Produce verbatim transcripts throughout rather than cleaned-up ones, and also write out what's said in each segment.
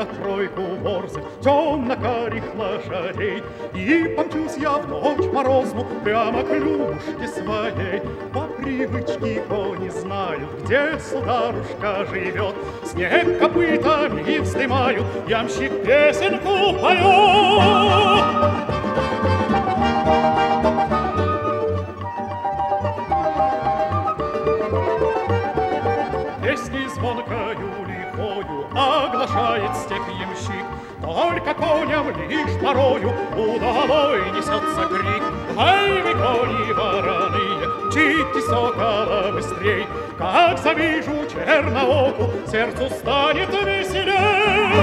я тройку борзых темно-карих лошадей, и помчусь я в ночь морозну прямо к Любушке своей. По привычке кони знают, где сударушка живет, снег копытами вздымают, ямщик песенку поет. Песней звонкою лихою оглашает степь ямщик, только коням лишь порою удалой несется крик. Ай, вы кони вороные, мчитесь около быстрей, как завижу чернооку, сердцу станет веселей.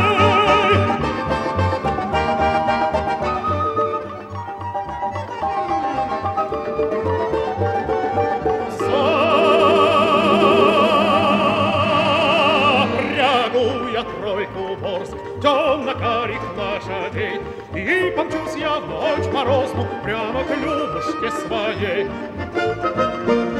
Тройку борзых темно-карих лошадей, и помчусь я в ночь морозну прямо к Любушке своей.